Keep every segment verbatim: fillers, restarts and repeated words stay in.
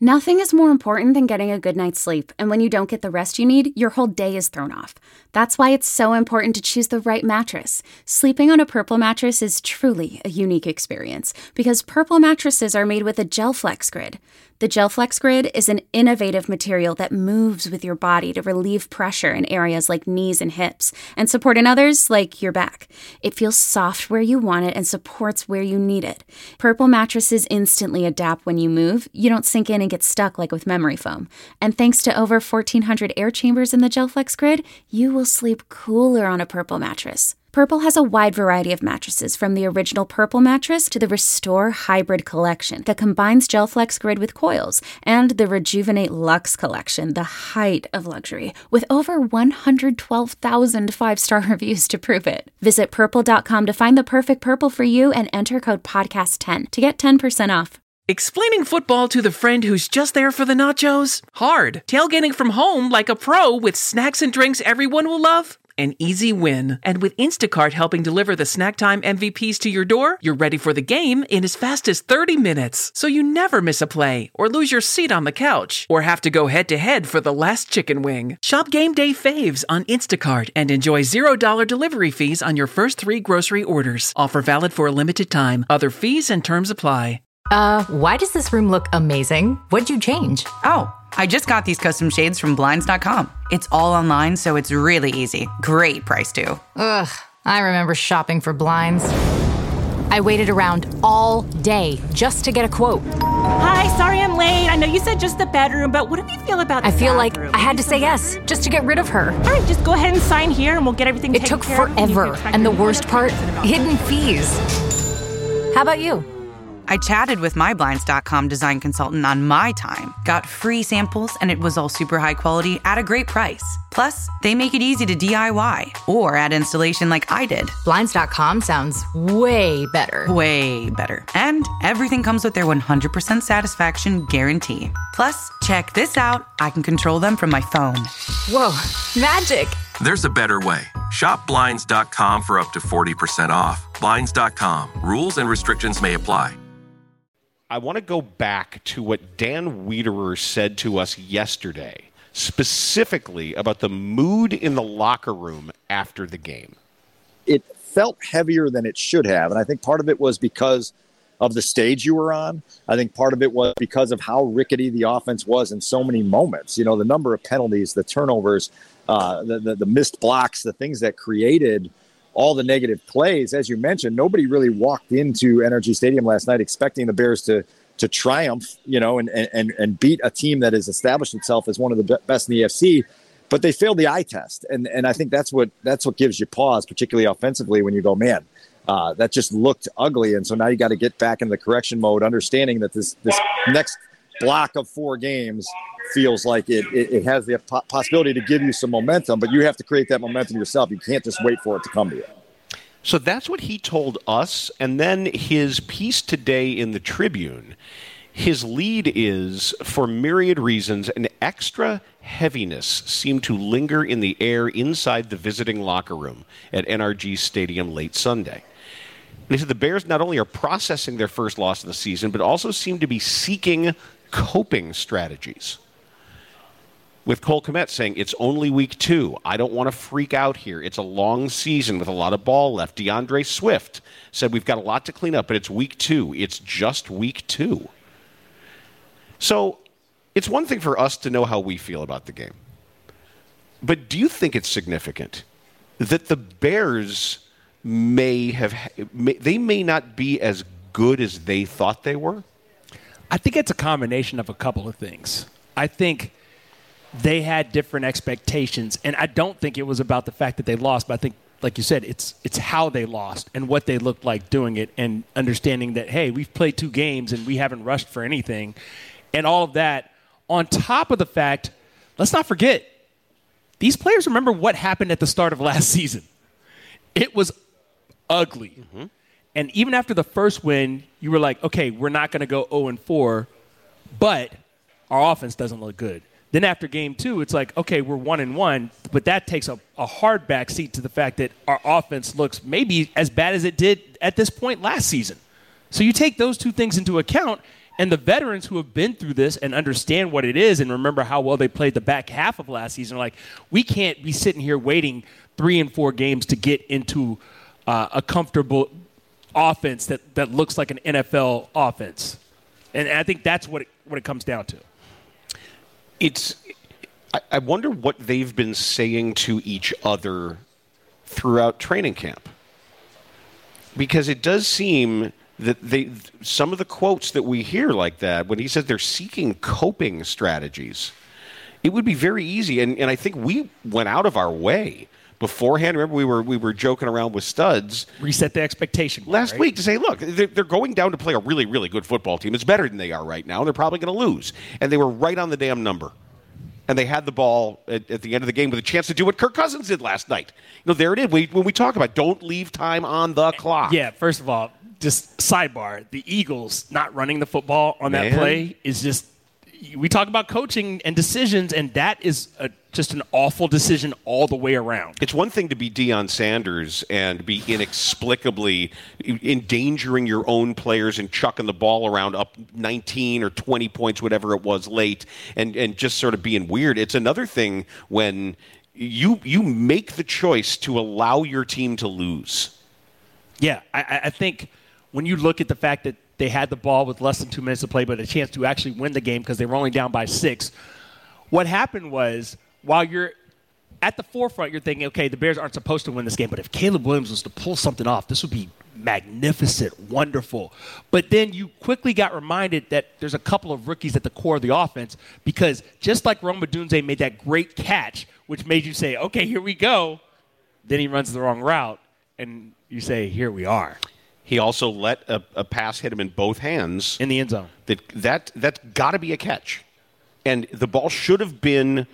Nothing is more important than getting a good night's sleep, and when you don't get the rest you need, your whole day is thrown off. That's why it's so important to choose the right mattress. Sleeping on a Purple mattress is truly a unique experience, because Purple mattresses are made with a GelFlex Grid. The GelFlex Grid is an innovative material that moves with your body to relieve pressure in areas like knees and hips, and support in others like your back. It feels soft where you want it and supports where you need it. Purple mattresses instantly adapt when you move. You don't sink in and get stuck like with memory foam. And thanks to over fourteen hundred air chambers in the GelFlex Grid, you will sleep cooler on a Purple mattress. Purple has a wide variety of mattresses, from the original Purple mattress to the Restore Hybrid collection that combines GelFlex Grid with coils, and the Rejuvenate Luxe collection, the height of luxury, with over one hundred twelve thousand five-star reviews to prove it. Visit purple dot com to find the perfect Purple for you and enter code podcast ten to get ten percent off. Explaining football to the friend who's just there for the nachos? Hard. Tailgating from home like a pro with snacks and drinks everyone will love? An easy win. And with Instacart helping deliver the snack time M V Ps to your door, you're ready for the game in as fast as thirty minutes. So you never miss a play, or lose your seat on the couch, or have to go head-to-head for the last chicken wing. Shop Game Day Faves on Instacart and enjoy zero dollars delivery fees on your first three grocery orders. Offer valid for a limited time. Other fees and terms apply. Uh, why does this room look amazing? What'd you change? Oh, I just got these custom shades from Blinds dot com. It's all online, so it's really easy. Great price, too. Ugh, I remember shopping for blinds. I waited around all day just to get a quote. Hi, sorry I'm late. I know you said just the bedroom, but what do you feel about the I feel bathroom? like I had to say yes, just to get rid of her. All right, just go ahead and sign here and we'll get everything It taken took care of. forever, and the worst part, hidden fees. How about you? I chatted with my Blinds dot com design consultant on my time, got free samples, and it was all super high quality at a great price. Plus, they make it easy to D I Y or add installation like I did. Blinds dot com sounds way better. Way better. And everything comes with their one hundred percent satisfaction guarantee. Plus, check this out. I can control them from my phone. Whoa, magic. There's a better way. Shop Blinds dot com for up to forty percent off. Blinds dot com. Rules and restrictions may apply. I want to go back to what Dan Wiederer said to us yesterday, specifically about the mood in the locker room after the game. It felt heavier than it should have, and I think part of it was because of the stage you were on. I think part of it was because of how rickety the offense was in so many moments. You know, the number of penalties, the turnovers, uh, the, the, the missed blocks, the things that created all the negative plays. As you mentioned, nobody really walked into N R G Stadium last night expecting the Bears to to triumph, you know, and and and beat a team that has established itself as one of the best in the A F C. But they failed the eye test, and and I think that's what that's what gives you pause, particularly offensively, when you go, man, uh, that just looked ugly. And so now you got to get back into the correction mode, understanding that this this next block of four games feels like it, it, it has the possibility to give you some momentum, but you have to create that momentum yourself. You can't just wait for it to come to you. So that's what he told us. And then his piece today in the Tribune, his lead is, for myriad reasons, an extra heaviness seemed to linger in the air inside the visiting locker room at N R G Stadium late Sunday. And he said the Bears not only are processing their first loss of the season, but also seem to be seeking coping strategies. With Cole Kmet saying, it's only week two. I don't want to freak out here. It's a long season with a lot of ball left. DeAndre Swift said, we've got a lot to clean up, but it's week two. It's just week two. So it's one thing for us to know how we feel about the game. But do you think it's significant that the Bears may have, may, they may not be as good as they thought they were? I think it's a combination of a couple of things. I think they had different expectations, and I don't think it was about the fact that they lost, but I think, like you said, it's it's how they lost and what they looked like doing it, and understanding that, hey, we've played two games and we haven't rushed for anything, and all of that, on top of the fact, let's not forget, these players remember what happened at the start of last season. It was ugly. Mm-hmm. And even after the first win, you were like, okay, we're not going to go oh and four, but our offense doesn't look good. Then after game two, it's like, okay, we're one and one, but that takes a, a hard backseat to the fact that our offense looks maybe as bad as it did at this point last season. So you take those two things into account, And the veterans who have been through this and understand what it is and remember how well they played the back half of last season are like, we can't be sitting here waiting three and four games to get into uh, a comfortable offense that, that looks like an N F L offense. And I think that's what it, what it comes down to. It's. I, I wonder what they've been saying to each other throughout training camp. Because it does seem that they, some of the quotes that we hear like that, when he says they're seeking coping strategies, it would be very easy. And, and I think we went out of our way beforehand. Remember, we were we were joking around with Studs. Reset the expectation. Last right? week to say, look, they're, they're going down to play a really, really good football team. It's better than they are right now. They're probably going to lose. And they were right on the damn number. And they had the ball at, at the end of the game with a chance to do what Kirk Cousins did last night. You know, there it is. We, when we talk about don't leave time on the clock. Yeah, first of all, just sidebar, the Eagles not running the football on that Man. play is just – we talk about coaching and decisions, and that is a, just an awful decision all the way around. It's one thing to be Deion Sanders and be inexplicably endangering your own players and chucking the ball around up nineteen or twenty points, whatever it was, late, and, and just sort of being weird. It's another thing when you you make the choice to allow your team to lose. Yeah, I, I think when you look at the fact that they had the ball with less than two minutes to play, but a chance to actually win the game because they were only down by six. What happened was, while you're at the forefront, you're thinking, okay, the Bears aren't supposed to win this game, but if Caleb Williams was to pull something off, this would be magnificent, wonderful. But then you quickly got reminded that there's a couple of rookies at the core of the offense because just like Rome Odunze made that great catch, which made you say, okay, here we go, then he runs the wrong route, and you say, here we are. He also let a, a pass hit him in both hands. In the end zone. That, that, that's got to be a catch. And the ball should have been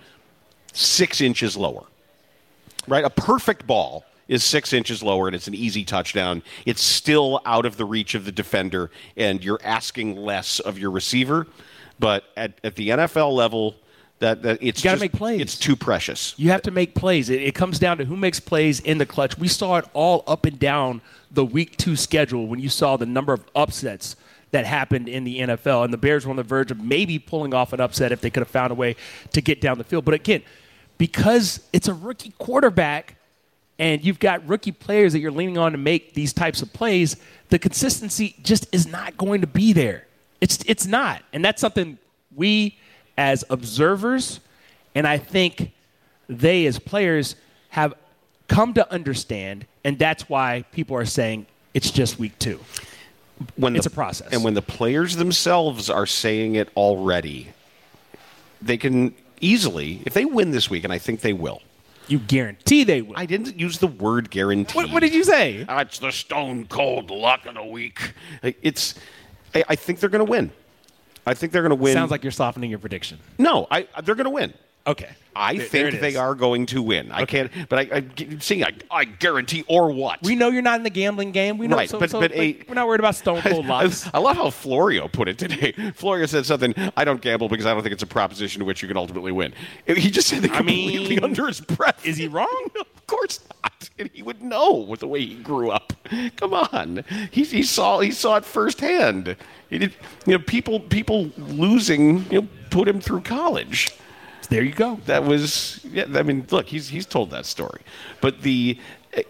six inches lower. Right? A perfect ball is six inches lower, and it's an easy touchdown. It's still out of the reach of the defender, and you're asking less of your receiver. But at, at the N F L level, that, that it's you gotta just, make plays. It's too precious. You have to make plays. It, it comes down to who makes plays in the clutch. We saw it all up and down the week two schedule when you saw the number of upsets that happened in the N F L. And the Bears were on the verge of maybe pulling off an upset if they could have found a way to get down the field. But again, because it's a rookie quarterback and you've got rookie players that you're leaning on to make these types of plays, the consistency just is not going to be there. It's it's not. And that's something we as observers, and I think they as players have come to understand, and that's why people are saying it's just week two. When it's the, a process. And when the players themselves are saying it already, they can easily, if they win this week, and I think they will. You guarantee they will. I didn't use the word guarantee. What, what did you say? Uh, it's the stone cold luck of the week. It's. I, I think they're going to win. I think they're going to win. Sounds like you're softening your prediction. No, I, they're going to win. Okay. I there, think there they are going to win. I okay. can't, but I, I see. I, I guarantee or what? We know you're not in the gambling game. We know, right, so, but, so, but like, a, we're not worried about stone cold locks. I, I love how Florio put it today. Florio said something. I don't gamble because I don't think it's a proposition to which you can ultimately win. He just said it completely I mean, under his breath. Is he wrong? Of course not. And he would know with the way he grew up. Come on, he, he saw he saw it firsthand. He did. You know, people people losing. You know, put him through college. There you go. That was, yeah, I mean, look, he's he's told that story. But the,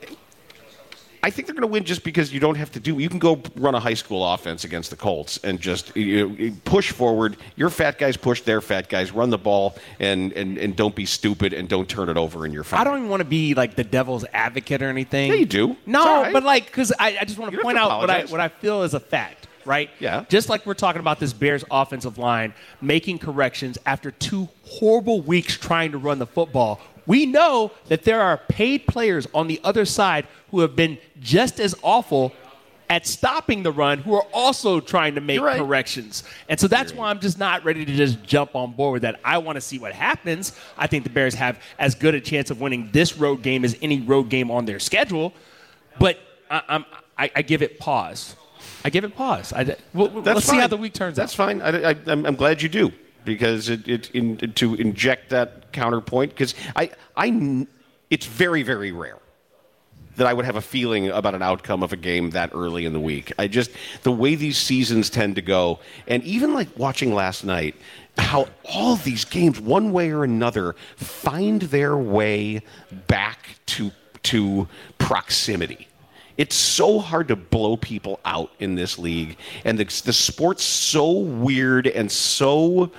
I think they're going to win just because you don't have to do, you can go run a high school offense against the Colts and just you know, push forward. Your fat guys push their fat guys, run the ball, and, and, and don't be stupid and don't turn it over in your face. I don't even want to be like the devil's advocate or anything. Yeah, you do. No, right. but like, because I, I just want to point out what I, what I feel is a fact. Right? Yeah. Just like we're talking about this Bears offensive line making corrections after two horrible weeks trying to run the football. We know that there are paid players on the other side who have been just as awful at stopping the run who are also trying to make right. corrections. And so that's why I'm just not ready to just jump on board with that. I want to see what happens. I think the Bears have as good a chance of winning this road game as any road game on their schedule. But I, I'm, I, I give it pause. I give it pause. I, well, let's fine. see how the week turns That's out. fine. I, I, I'm, I'm glad you do because it, it in, to inject that counterpoint because I, I, it's very, very rare that I would have a feeling about an outcome of a game that early in the week. I just, the way these seasons tend to go, and even like watching last night, how all these games, one way or another, find their way back to to proximity. It's so hard to blow people out in this league, and the, the sport's so weird and so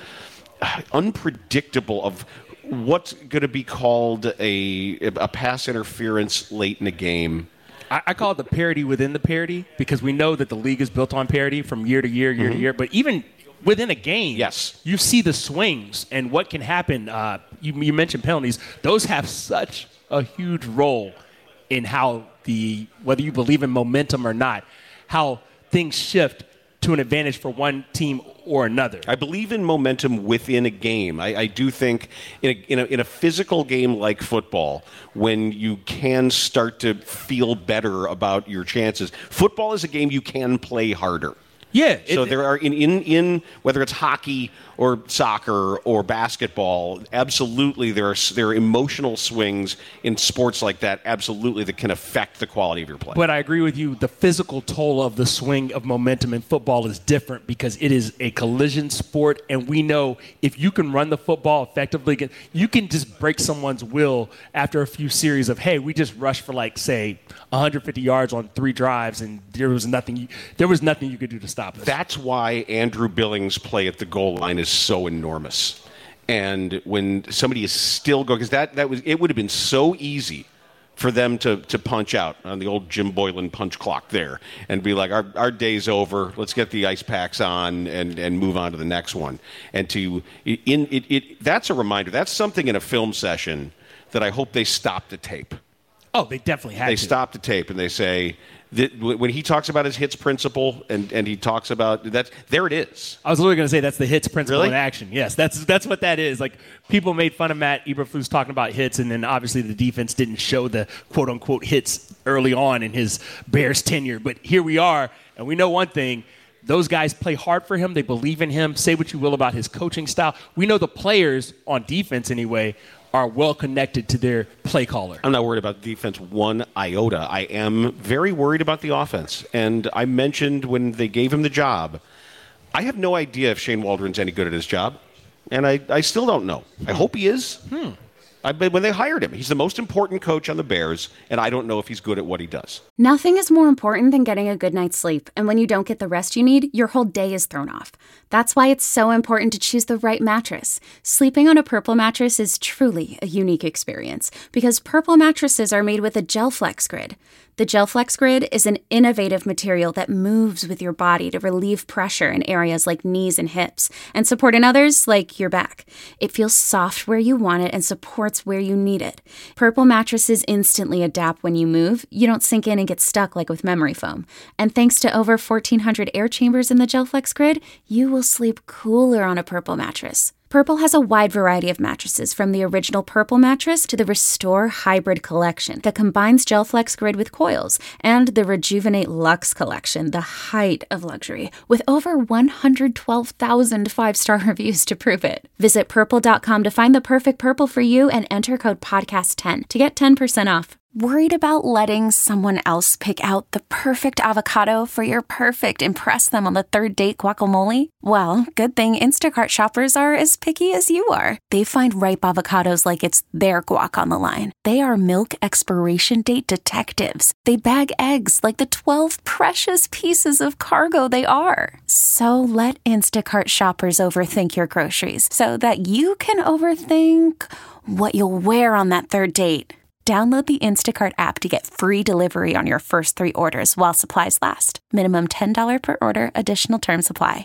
unpredictable of what's going to be called a a pass interference late in a game. I, I call it the parity within the parity, because we know that the league is built on parity from year to year, year mm-hmm. to year. But even within a game, yes, you see the swings and what can happen. Uh, you, you mentioned penalties; those have such a huge role in how the whether you believe in momentum or not, how things shift to an advantage for one team or another. I believe in momentum within a game. I, I do think in a, in, a, in a physical game like football, when you can start to feel better about your chances, football is a game you can play harder. Yeah. So it, there are, in, in, in whether it's hockey or soccer or basketball, absolutely there are there are emotional swings in sports like that, absolutely, that can affect the quality of your play. But I agree with you, the physical toll of the swing of momentum in football is different because it is a collision sport, and we know if you can run the football effectively, you can just break someone's will after a few series of, hey, we just rushed for like, say, one hundred fifty yards on three drives, and there was nothing you, there was nothing you could do to stop us. That's why Andrew Billings' play at the goal line is so enormous. And when somebody is still going, because that, that was, it would have been so easy for them to, to punch out on the old Jim Boylan punch clock there and be like, our, our day's over, let's get the ice packs on and, and move on to the next one. And to, in it, it, that's a reminder. That's something in a film session that I hope they stop the tape. Oh, they definitely had they to. They stop the tape and they say, that when he talks about his hits principle and, and he talks about that, there it is. I was literally going to say that's the hits principle really? in action. Yes, that's that's what that is. Like, people made fun of Matt Eberflus talking about hits, and then obviously the defense didn't show the quote unquote hits early on in his Bears tenure. But here we are, and we know one thing: those guys play hard for him. They believe in him. Say what you will about his coaching style. We know the players on defense anyway are well connected to their play caller. I'm not worried about the defense one iota. I am very worried about the offense. And I mentioned when they gave him the job, I have no idea if Shane Waldron's any good at his job. And I, I still don't know. I hope he is. Hmm. I, when they hired him, he's the most important coach on the Bears, and I don't know if he's good at what he does. Nothing is more important than getting a good night's sleep, and when you don't get the rest you need, your whole day is thrown off. That's why it's so important to choose the right mattress. Sleeping on a Purple mattress is truly a unique experience, because Purple mattresses are made with a GelFlex Grid. The GelFlex Grid is an innovative material that moves with your body to relieve pressure in areas like knees and hips, and support in others like your back. It feels soft where you want it and supports where you need it. Purple mattresses instantly adapt when you move. You don't sink in and get stuck like with memory foam. And thanks to over fourteen hundred air chambers in the GelFlex Grid, you will sleep cooler on a Purple mattress. Purple has a wide variety of mattresses, from the original Purple mattress to the Restore Hybrid collection that combines GelFlex Grid with coils, and the Rejuvenate Luxe collection, the height of luxury, with over one hundred twelve thousand five-star reviews to prove it. Visit purple dot com to find the perfect Purple for you and enter code podcast ten to get ten percent off. Worried about letting someone else pick out the perfect avocado for your perfect impress them on the third date guacamole? Well, good thing Instacart shoppers are as picky as you are. They find ripe avocados like it's their guac on the line. They are milk expiration date detectives. They bag eggs like the twelve precious pieces of cargo they are. So let Instacart shoppers overthink your groceries so that you can overthink what you'll wear on that third date. Download the Instacart app to get free delivery on your first three orders while supplies last. Minimum ten dollars per order. Additional terms apply.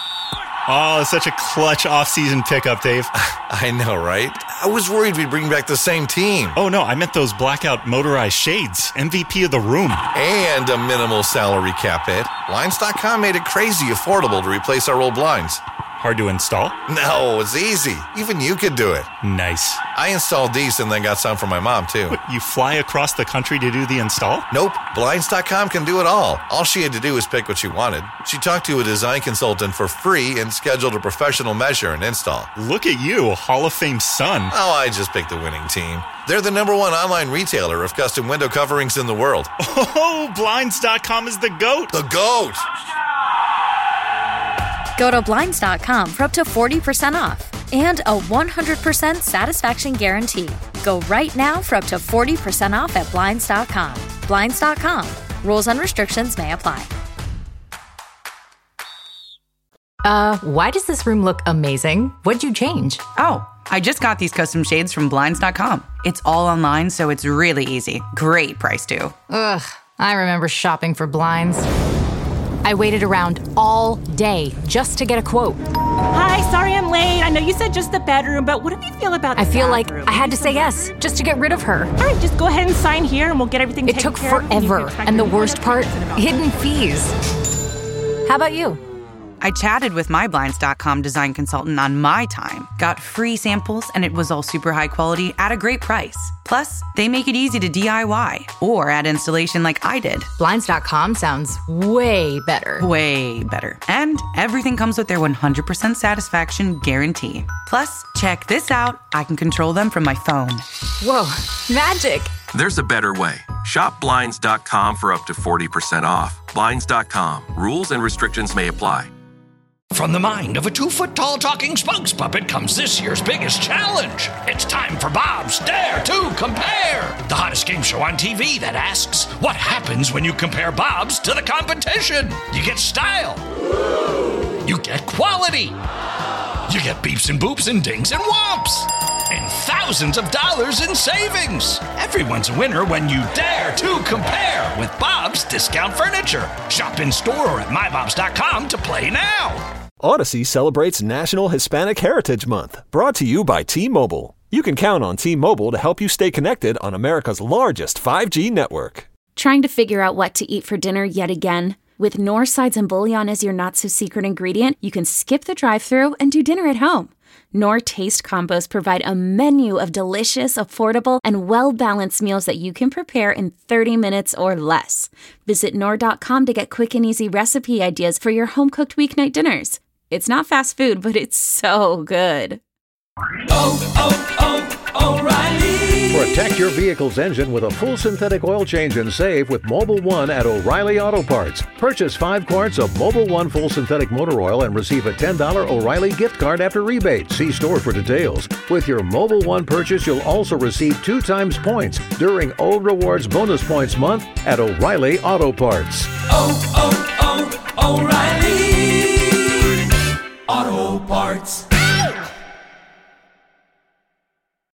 Oh, it's such a clutch off-season pickup, Dave. I know, right? I was worried we'd bring back the same team. Oh, no, I meant those blackout motorized shades. M V P of the room. And a minimal salary cap hit. Blinds dot com made it crazy affordable to replace our old blinds. Hard to install? No, it's easy. Even you could do it. Nice. I installed these and then got some for my mom, too. What, you fly across the country to do the install? Nope. Blinds dot com can do it all. All she had to do was pick what she wanted. She talked to a design consultant for free and scheduled a professional measure and install. Look at you, Hall of Fame son. Oh, I just picked the winning team. They're the number one online retailer of custom window coverings in the world. Oh, Blinds dot com is the GOAT. The GOAT! Go to Blinds dot com for up to forty percent off and a one hundred percent satisfaction guarantee. Go right now for up to forty percent off at Blinds dot com. Blinds dot com. Rules and restrictions may apply. Uh, why does this room look amazing? What'd you change? Oh, I just got these custom shades from Blinds dot com. It's all online, so it's really easy. Great price, too. Ugh, I remember shopping for blinds. I waited around all day just to get a quote. Hi, sorry I'm late. I know you said just the bedroom, but what do you feel about the I feel bathroom? like I had to say yes just to get rid of her. All right, just go ahead and sign here and we'll get everything It taken took care of. forever, and the worst part, hidden fees. How about you? I chatted with my Blinds dot com design consultant on my time, got free samples, and it was all super high quality at a great price. Plus, they make it easy to D I Y or add installation like I did. Blinds dot com sounds way better. Way better. And everything comes with their one hundred percent satisfaction guarantee. Plus, check this out. I can control them from my phone. Whoa, magic. There's a better way. Shop Blinds dot com for up to forty percent off. Blinds dot com. Rules and restrictions may apply. From the mind of a two-foot-tall talking spokes puppet comes this year's biggest challenge. It's time for Bob's Dare to Compare, the hottest game show on T V that asks, what happens when you compare Bob's to the competition? You get style. You get quality. You get beeps and boops and dings and whomps. And thousands of dollars in savings. Everyone's a winner when you dare to compare with Bob's Discount Furniture. Shop in store or at my bobs dot com to play now. Odyssey celebrates National Hispanic Heritage Month, brought to you by T-Mobile. You can count on T-Mobile to help you stay connected on America's largest five G network. Trying to figure out what to eat for dinner yet again? With Knorr sides and bouillon as your not-so-secret ingredient, you can skip the drive-thru and do dinner at home. Knorr Taste Combos provide a menu of delicious, affordable, and well-balanced meals that you can prepare in thirty minutes or less. Visit Knorr dot com to get quick and easy recipe ideas for your home-cooked weeknight dinners. It's not fast food, but it's so good. Oh, oh, oh, O'Reilly! Protect your vehicle's engine with a full synthetic oil change and save with Mobil one at O'Reilly Auto Parts. Purchase five quarts of Mobil one full synthetic motor oil and receive a ten dollars O'Reilly gift card after rebate. See store for details. With your Mobil one purchase, you'll also receive two times points during O Rewards Bonus Points Month at O'Reilly Auto Parts. Oh, oh, oh, O'Reilly Auto Parts.